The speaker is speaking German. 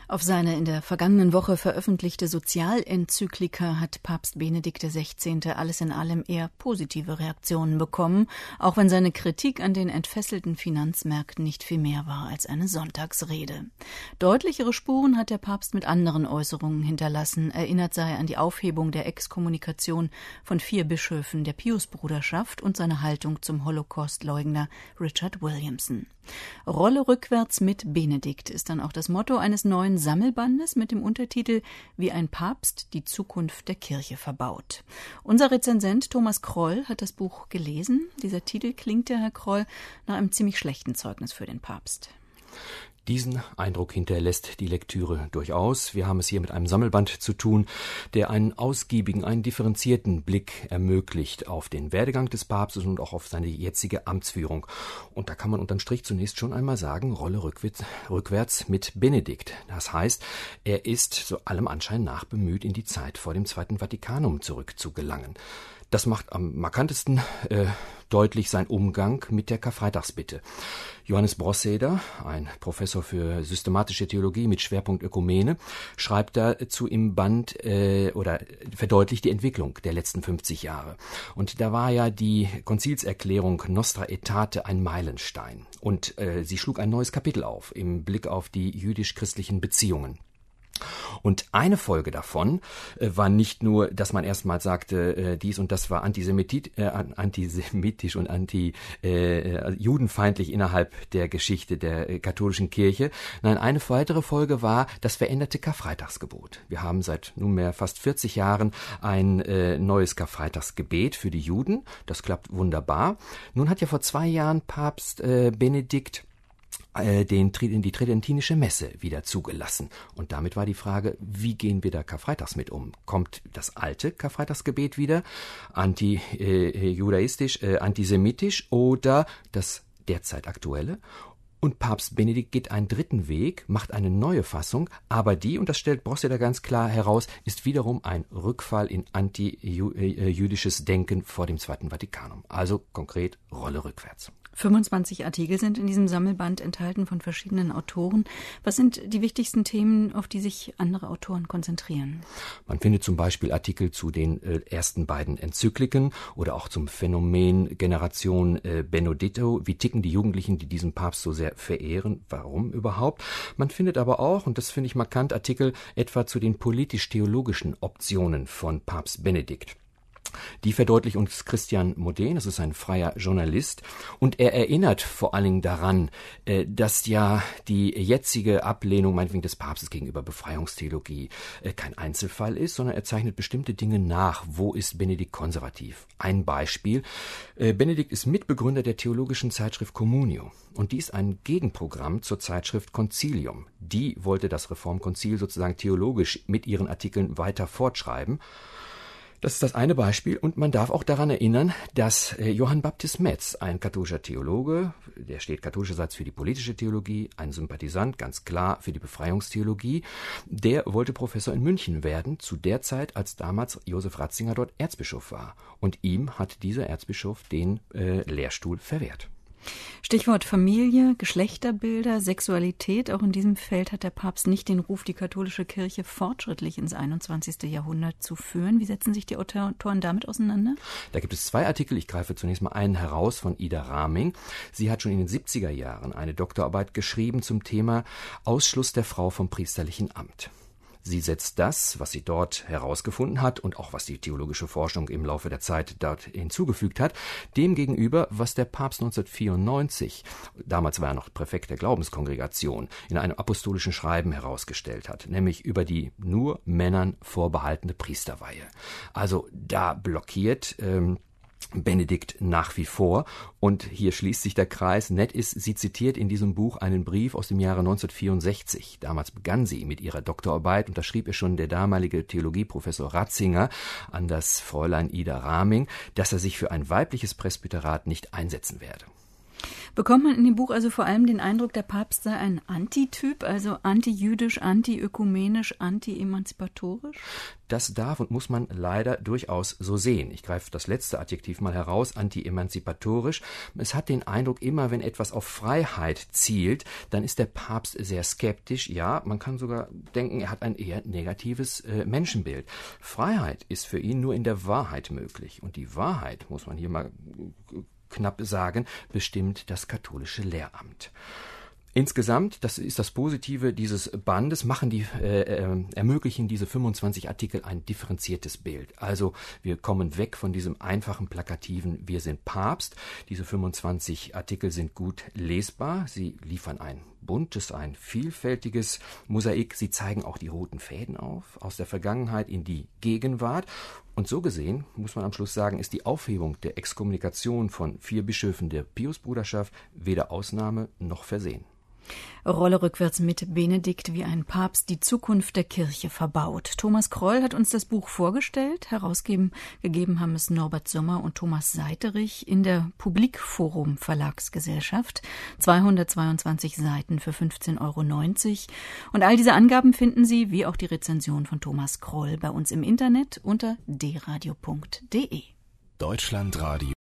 Auf seine in der vergangenen Woche veröffentlichte Sozialenzyklika hat Papst Benedikt XVI. Alles in allem eher positive Reaktionen bekommen, auch wenn seine Kritik an den entfesselten Finanzmärkten nicht viel mehr war als eine Sonntagsrede. Deutlichere Spuren hat der Papst mit anderen Äußerungen hinterlassen. Erinnert sei an die Aufhebung der Exkommunikation von 4 Bischöfen der Piusbruderschaft und seine Haltung zum Holocaustleugner Richard Williamson. Rolle rückwärts mit Benedikt ist dann auch das Motto eines neuen Sammelbandes mit dem Untertitel »Wie ein Papst die Zukunft der Kirche verbaut«. Unser Rezensent Thomas Kroll hat das Buch gelesen. Dieser Titel klingt ja, Herr Kroll, nach einem ziemlich schlechten Zeugnis für den Papst. Diesen Eindruck hinterlässt die Lektüre durchaus. Wir haben es hier mit einem Sammelband zu tun, der einen ausgiebigen, einen differenzierten Blick ermöglicht auf den Werdegang des Papstes und auch auf seine jetzige Amtsführung. Und da kann man unterm Strich zunächst schon einmal sagen, Rolle rückwärts mit Benedikt. Das heißt, er ist so allem Anschein nach bemüht, in die Zeit vor dem Zweiten Vatikanum zurückzugelangen. Das macht am markantesten deutlich sein Umgang mit der Karfreitagsbitte. Johannes Brosseder, ein Professor für systematische Theologie mit Schwerpunkt Ökumene, schreibt dazu im Band oder verdeutlicht die Entwicklung der letzten 50 Jahre. Und da war ja die Konzilserklärung Nostra Aetate ein Meilenstein. Und sie schlug ein neues Kapitel auf im Blick auf die jüdisch-christlichen Beziehungen. Und eine Folge davon war nicht nur, dass man erstmal sagte, dies und das war antisemitisch und judenfeindlich innerhalb der Geschichte der katholischen Kirche. Nein, eine weitere Folge war das veränderte Karfreitagsgebot. Wir haben seit nunmehr fast 40 Jahren ein neues Karfreitagsgebet für die Juden. Das klappt wunderbar. Nun hat ja vor 2 Jahren Papst Benedikt die tridentinische Messe wieder zugelassen. Und damit war die Frage, wie gehen wir da karfreitags mit um? Kommt das alte Karfreitagsgebet wieder, anti-judaistisch, antisemitisch oder das derzeit aktuelle? Und Papst Benedikt geht einen dritten Weg, macht eine neue Fassung, aber die, und das stellt Brosseder ganz klar heraus, ist wiederum ein Rückfall in anti-jüdisches Denken vor dem Zweiten Vatikanum. Also konkret Rolle rückwärts. 25 Artikel sind in diesem Sammelband enthalten von verschiedenen Autoren. Was sind die wichtigsten Themen, auf die sich andere Autoren konzentrieren? Man findet zum Beispiel Artikel zu den ersten beiden Enzykliken oder auch zum Phänomen Generation Benedetto. Wie ticken die Jugendlichen, die diesen Papst so sehr verehren? Warum überhaupt? Man findet aber auch, und das finde ich markant, Artikel etwa zu den politisch-theologischen Optionen von Papst Benedikt. Die verdeutlicht uns Christian Modén, das ist ein freier Journalist, und er erinnert vor allen Dingen daran, dass ja die jetzige Ablehnung meinetwegen des Papstes gegenüber Befreiungstheologie kein Einzelfall ist, sondern er zeichnet bestimmte Dinge nach. Wo ist Benedikt konservativ? Ein Beispiel: Benedikt ist Mitbegründer der theologischen Zeitschrift Communio, und die ist ein Gegenprogramm zur Zeitschrift Concilium. Die wollte das Reformkonzil sozusagen theologisch mit ihren Artikeln weiter fortschreiben. Das ist das eine Beispiel, und man darf auch daran erinnern, dass Johann Baptist Metz, ein katholischer Theologe, der steht katholischerseits für die politische Theologie, ein Sympathisant, ganz klar für die Befreiungstheologie, der wollte Professor in München werden, zu der Zeit, als damals Josef Ratzinger dort Erzbischof war. Und ihm hat dieser Erzbischof den Lehrstuhl verwehrt. Stichwort Familie, Geschlechterbilder, Sexualität. Auch in diesem Feld hat der Papst nicht den Ruf, die katholische Kirche fortschrittlich ins 21. Jahrhundert zu führen. Wie setzen sich die Autoren damit auseinander? Da gibt es 2 Artikel. Ich greife zunächst mal einen heraus von Ida Raming. Sie hat schon in den 70er Jahren eine Doktorarbeit geschrieben zum Thema Ausschluss der Frau vom priesterlichen Amt. Sie setzt das, was sie dort herausgefunden hat und auch was die theologische Forschung im Laufe der Zeit dort hinzugefügt hat, dem gegenüber, was der Papst 1994, damals war er noch Präfekt der Glaubenskongregation, in einem apostolischen Schreiben herausgestellt hat, nämlich über die nur Männern vorbehaltene Priesterweihe. Also da blockiert Benedikt nach wie vor, und hier schließt sich der Kreis. Nett ist, sie zitiert in diesem Buch einen Brief aus dem Jahre 1964. Damals begann sie mit ihrer Doktorarbeit, und da schrieb ihr schon der damalige Theologieprofessor Ratzinger an das Fräulein Ida Raming, dass er sich für ein weibliches Presbyterat nicht einsetzen werde. Bekommt man in dem Buch also vor allem den Eindruck, der Papst sei ein Antityp, also antijüdisch, antiökumenisch, anti-emanzipatorisch? Das darf und muss man leider durchaus so sehen. Ich greife das letzte Adjektiv mal heraus, anti-emanzipatorisch. Es hat den Eindruck, immer wenn etwas auf Freiheit zielt, dann ist der Papst sehr skeptisch. Ja, man kann sogar denken, er hat ein eher negatives Menschenbild. Freiheit ist für ihn nur in der Wahrheit möglich. Und die Wahrheit, muss man hier mal knapp sagen, bestimmt das katholische Lehramt. Insgesamt, das ist das Positive dieses Bandes, ermöglichen diese 25 Artikel ein differenziertes Bild. Also wir kommen weg von diesem einfachen, plakativen Wir sind Papst. Diese 25 Artikel sind gut lesbar. Sie liefern ein buntes, ein vielfältiges Mosaik. Sie zeigen auch die roten Fäden auf, aus der Vergangenheit in die Gegenwart. Und so gesehen, muss man am Schluss sagen, ist die Aufhebung der Exkommunikation von 4 Bischöfen der Piusbruderschaft weder Ausnahme noch Versehen. Rolle rückwärts mit Benedikt, wie ein Papst die Zukunft der Kirche verbaut. Thomas Kroll hat uns das Buch vorgestellt. Herausgegeben haben es Norbert Sommer und Thomas Seiterich in der Publikforum Verlagsgesellschaft. 222 Seiten für 15,90 €. Und all diese Angaben finden Sie, wie auch die Rezension von Thomas Kroll, bei uns im Internet unter dradio.de. Deutschlandradio